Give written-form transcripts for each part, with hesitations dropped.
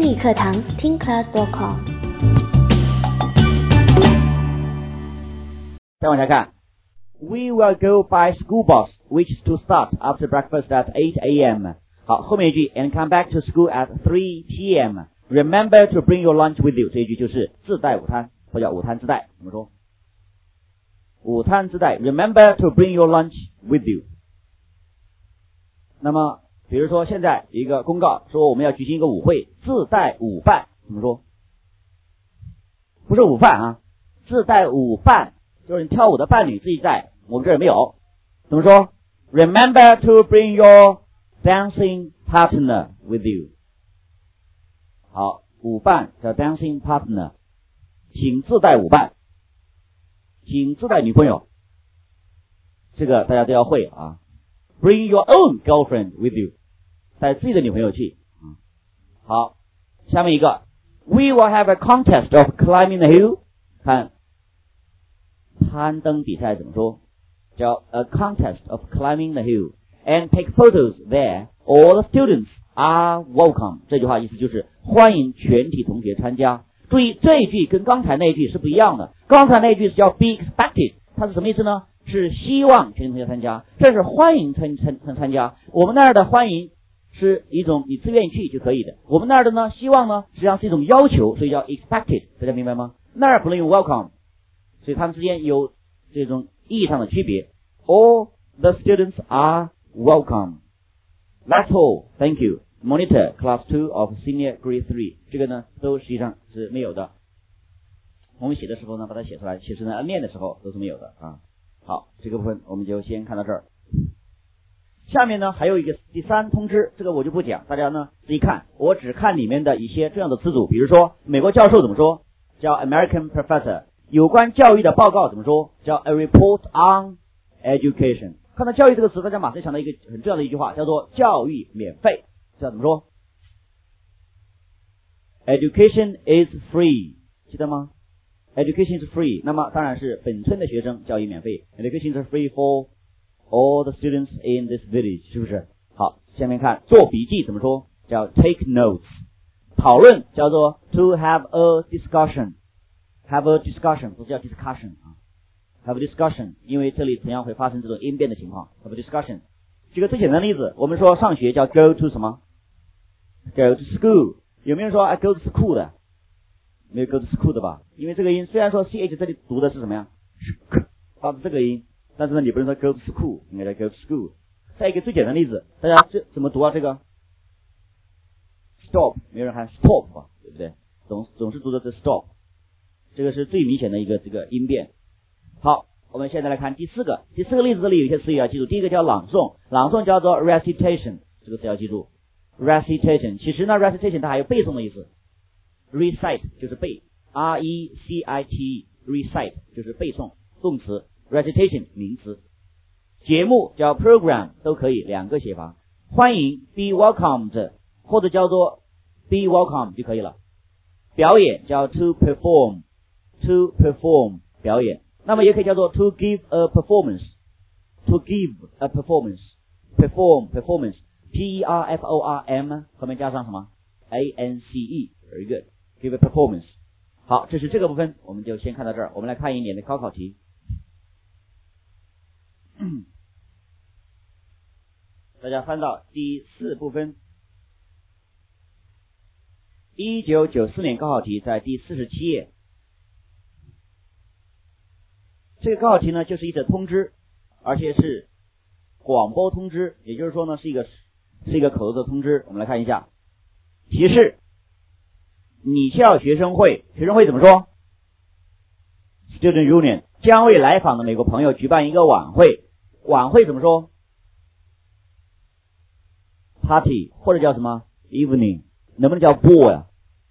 英语课堂听 class.com。 再往下看 ，We will go by school bus, which is to start after breakfast at 8 a.m. 好，后面一句 and come back to school at 3 p.m. Remember to bring your lunch with you， 这一句就是自带午餐，或叫午餐自带，怎么说？午餐自带 ，Remember to bring your lunch with you。那么，比如说现在有一个公告说我们要举行一个舞会，自带舞伴，怎么说？不是午饭啊，自带舞伴，就是你跳舞的伴侣自己带，我们这儿没有，怎么说 ？Remember to bring your dancing partner with you。好，舞伴叫 dancing partner， 请自带舞伴，请自带女朋友，这个大家都要会啊。Bring your own girlfriend with you， 带自己的女朋友去。好，下面一个 ，We will have a contest of climbing the hill。看，攀登比赛怎么说？叫 a contest of climbing the hill and take photos there. All the students are welcome。这句话意思就是欢迎全体同学参加。注意这一句跟刚才那一句是不一样的。刚才那一句是叫 be expected， 它是什么意思呢？是希望全体同学参加，这是欢迎参加。我们那儿的欢迎是一种你自愿去就可以的，我们那儿的呢，希望呢实际上是一种要求，所以叫 expected， 大家明白吗？那儿不能用 welcome， 所以它们之间有这种意义上的区别。All the students are welcome. That's all. Thank you. Monitor Class 2 of Senior Grade 3。这个呢都实际上是没有的。我们写的时候呢把它写出来，写成按念的时候都是没有的啊。好，这个部分我们就先看到这儿。下面呢还有一个第3通知，这个我就不讲，大家呢自己看，我只看里面的一些这样的词组，比如说美国教授怎么说，叫 American Professor。有关教育的报告怎么说，叫 A Report on Education。看到教育这个词，大家马上想到一个很重要的一句话，叫做教育免费，这怎么说？ Education is free， 记得吗？Education is free， 那么当然是本村的学生教育免费。Education is free for all the students in this village， 是不是？好，下面看做笔记怎么说？叫 take notes。讨论叫做 to have a discussion。have a discussion 不是叫 discussion 啊 ，have a discussion， 因为这里同样会发生这种音变的情况。have a discussion。举个最简单的例子，我们说上学叫 go to 什么 ？go to school。有没有人说 I go to school 的？没有 go to school 的吧？因为这个音虽然说 ch 这里读的是什么呀？发出这个音，但是呢你不能说 go to school， 应该叫 go to school。再一个最简单的例子，大家这怎么读啊？这个 stop， 没有人喊 stop 吧？对不对？总是读的是 stop， 这个是最明显的一个这个音变。好，我们现在来看第4个例子，这里有一些词语要记住。第一个叫朗诵，朗诵叫做 recitation， 这个词要记住 recitation。其实呢 recitation 它还有背诵的意思。recite 就是背 ，recite recite 就是背诵，动词 recitation 名词。节目叫 program 都可以，两个写法。欢迎 be welcomed 或者叫做 be welcome 就可以了。表演叫 to perform 表演，那么也可以叫做 to give a performance perform performance perform 后面加上什么 ance very good give a performance。 好，这是这个部分，我们就先看到这儿。我们来看一年的高考题。大家翻到第4部分，1994年高考题在第47页。这个高考题呢就是一则通知，而且是广播通知，也就是说呢是一个口头的通知。我们来看一下提示。你校学生会怎么说 ？Student Union 将为来访的美国朋友举办一个晚会怎么说 ？Party 或者叫什么 ？Evening 能不能叫 ball 呀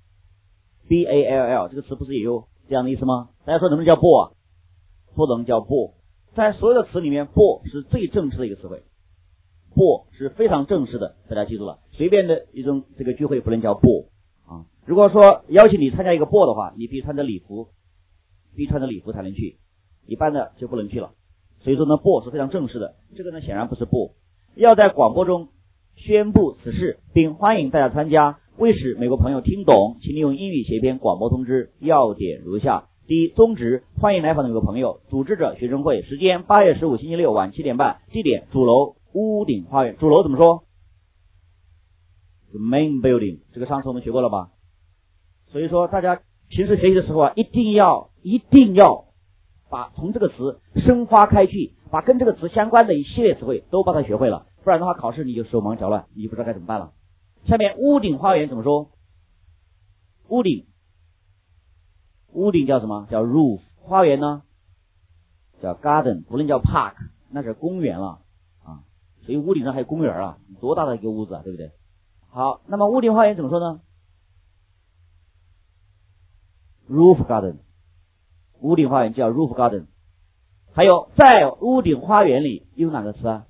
？ball 这个词不是也有这样的意思吗？大家说能不能叫 ball 啊？不能叫 ball， 在所有的词里面 ball 是最正式的一个词汇 ，ball 是非常正式的，大家记住了。随便的一种这个聚会不能叫 ball。如果说邀请你参加一个 ball 的话，你必须穿着礼服才能去，一般的就不能去了。所以说呢 ball 是非常正式的，这个呢显然不是 ball。要在广播中宣布此事，并欢迎大家参加， 为使美国朋友听懂，请你用英语写一篇广播通知，要点如下。第一，宗旨：欢迎来访的美国朋友，组织者学生会，时间8月15星期六晚7点半，地点主楼屋顶花园。主楼怎么说？ The main building， 这个上次我们学过了吧？所以说大家平时学习的时候啊，一定要把从这个词深发开去，把跟这个词相关的一系列词汇都把它学会了，不然的话考试你就手忙脚乱，你就不知道该怎么办了。下面屋顶花园怎么说？屋顶叫什么？叫 roof， 花园呢叫 garden， 不能叫 park， 那是公园了啊。所以屋顶上还有公园啊，多大的一个屋子啊，对不对？好，那么屋顶花园怎么说呢？ roof garden， 屋顶花园叫 roof garden。 还有在屋顶花园里用哪个词啊？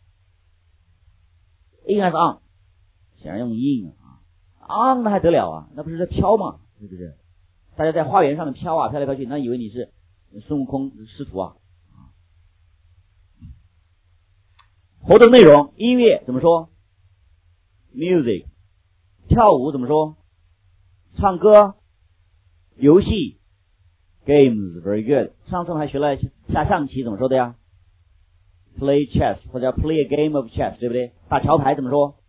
in 还是 on？ 显然用 in 啊 ，on 那还得了啊，那不是在飘吗？是不是？大家在花园上面飘啊，飘来飘去，那以为你是孙悟空师徒啊。活动内容：音乐怎么说？ music。 跳舞怎么说？唱歌。游戏 games very good。 上次我们还学了下象棋怎么说的呀？ play chess 或者 play a game of chess， 对不对？打桥牌怎么说？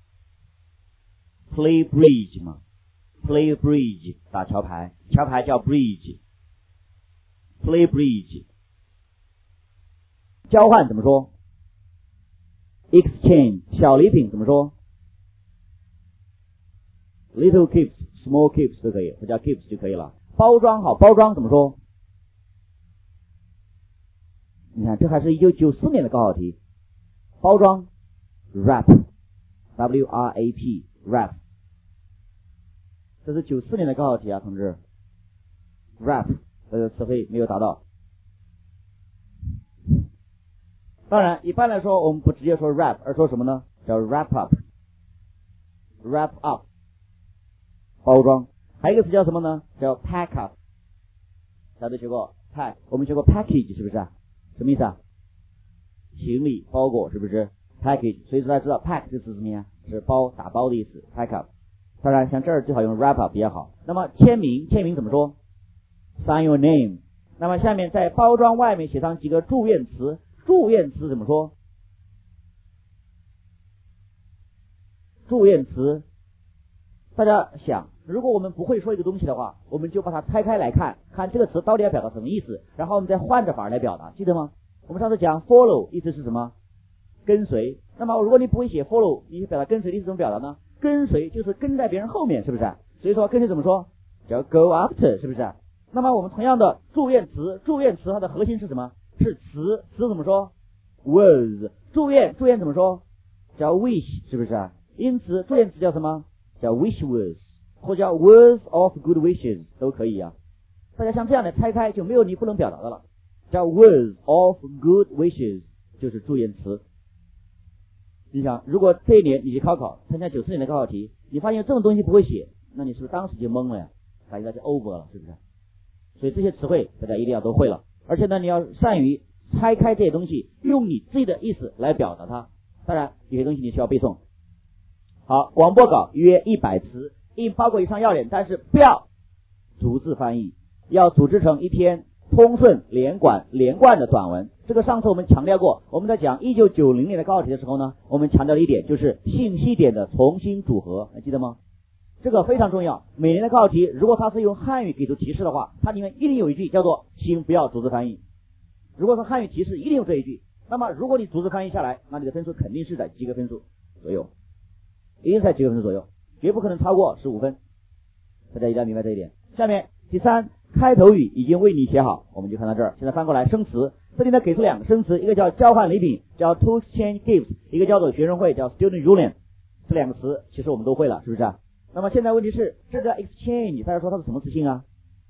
play bridge 嘛， play bridge 打桥牌，桥牌叫 bridge， play bridge。 交换怎么说？ exchange。 小礼品怎么说？ little gifts small gifts 都可以，或者叫 gifts 就可以了。包装好，包装怎么说？你看，这还是1994年的高考题。包装 wrap W-R-A-P wrap， 这是94年的高考题啊，同志。wrap 这个词汇没有达到。当然，一般来说我们不直接说 wrap， 而说什么呢？叫 wrap up wrap up。包装，还有一个词叫什么呢？叫 pack up。 大家都学过 pack， 我们学过 package 是不是啊？什么意思啊？行李包裹是不是 package？ 所以说大家知道 pack 这词怎么样？是包，打包的意思 pack up。 当然像这儿最好用 wrap up 比较好。那么签名怎么说？ sign your name。 那么下面在包装外面写上几个祝愿词，祝愿词怎么说？祝愿词大家想，如果我们不会说一个东西的话，我们就把它拆开来看，看这个词到底要表达什么意思，然后我们再换着法来表达，记得吗？我们上次讲 follow 意思是什么？跟随。那么如果你不会写 follow， 你表达跟随的意思怎么表达呢？跟随就是跟在别人后面，是不是？所以说跟随怎么说？叫 go after， 是不是？那么我们同样的祝愿词它的核心是什么？是词怎么说？ words。 祝愿怎么说？叫 wish， 是不是？因此祝愿词叫什么？叫 wish words， 或叫 words of good wishes 都可以啊。大家像这样的拆开就没有你不能表达的了。叫 words of good wishes 就是祝愿词。你想，如果这一年你去参加94年的高考题，你发现这种东西不会写，那你是不是当时就懵了呀？大家就 over 了，是不是？所以这些词汇大家一定要都会了，而且呢，你要善于拆开这些东西，用你自己的意思来表达它。当然，有些东西你需要背诵。好，广播稿约100词，应包括以上要点，但是不要逐字翻译，要组织成一篇通顺连贯的短文。这个上次我们强调过，我们在讲1990年的高考题的时候呢，我们强调了一点，就是信息点的重新组合，还记得吗？这个非常重要。每年的高考题，如果它是用汉语给出提示的话，它里面一定有一句叫做请不要逐字翻译。如果是汉语提示，一定有这一句。那么如果你逐字翻译下来，那你的分数肯定是在及格分数左右，一定在及格分数左右，绝不可能超过15分。大家一定要明白这一点。下面第三，开头语已经为你写好，我们就看到这儿。现在翻过来生词，这里呢给出2个生词，一个叫交换礼品，叫 to exchange gifts， 一个叫做学生会，叫 student union。这2个词其实我们都会了，是不是？那么现在问题是，这个 exchange 大家说它是什么词性啊？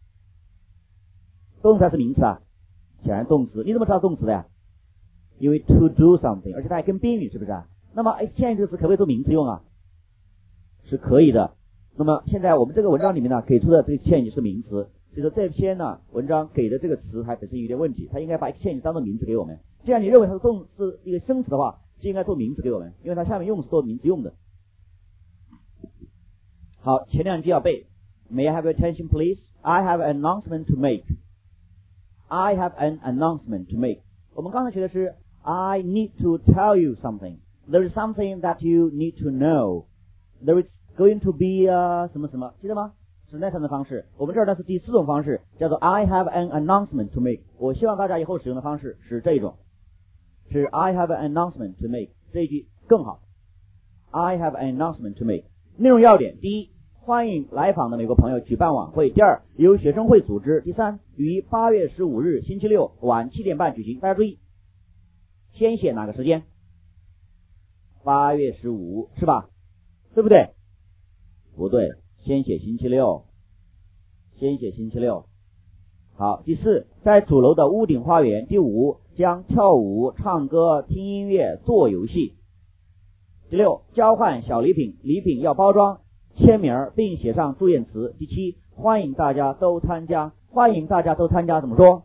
动词还是名词啊？显然动词。你怎么知道动词的呀？因为 to do something， 而且它还跟宾语，是不是？那么 exchange 这个词可不可以做名词用啊？是可以的。那么现在我们这个文章里面呢给出的这个 exchange 是名词，所以说这篇呢文章给的这个词还本身有点问题，它应该把 exchange 当做名词给我们。既然你认为它是一个生词的话，就应该做名词给我们，因为它下面用是做名词用的。 好，前两句要背。May I have your attention, please? I have an announcement to make. I have an announcement to make. 我们刚才学的是 I need to tell you something. There is something that you need to know. There is going to be 什么什么，记得吗？是那样的方式。我们这儿呢是第4种方式，叫做 I have an announcement to make. 我希望大家以后使用的方式是这一种，是 I have an announcement to make. 这一句更好。I have an announcement to make. 内容要点：第一，欢迎来访的美国朋友举办晚会；第二，由学生会组织；第三，于8月15日星期六晚7点半举行。大家注意，先写哪个时间？8月15是吧？对不对？不对，先写星期六，先写星期六。好，第4，在主楼的屋顶花园。第5，将跳舞、唱歌、听音乐、做游戏。第6，交换小礼品，礼品要包装、签名并写上祝愿词。第7，欢迎大家都参加，欢迎大家都参加怎么说？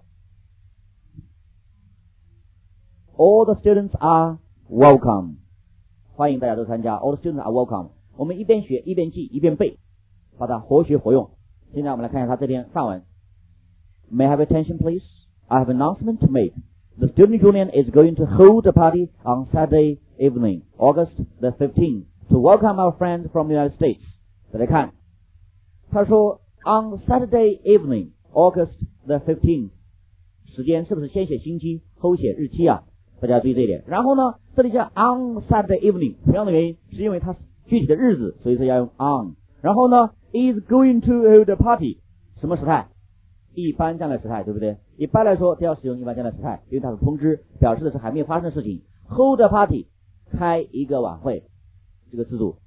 All the students are welcome. 欢迎大家都参加 All the students are welcome. 我们一边学一边记一边背，把它活学活用。现在我们来看一下他这篇范文。May I have attention, please? I have an announcement to make. The student union is going to hold a party on Saturday evening, August the 15th, to welcome our friends from the United States. 再来看，他说 on Saturday evening, August the 15th. 时间是不是先写星期后写日期啊？大家注意这一点。然后呢，这里叫 on Saturday evening， 同样的原因是因为它具体的日子，所以说要用 on。然后呢 is going to hold a party， 什么时态？一般将来时态，对不对？一般来说都要使用一般将来时态，因为它是通知，表示的是还没有发生的事情。hold a party， 开一个晚会，这个制度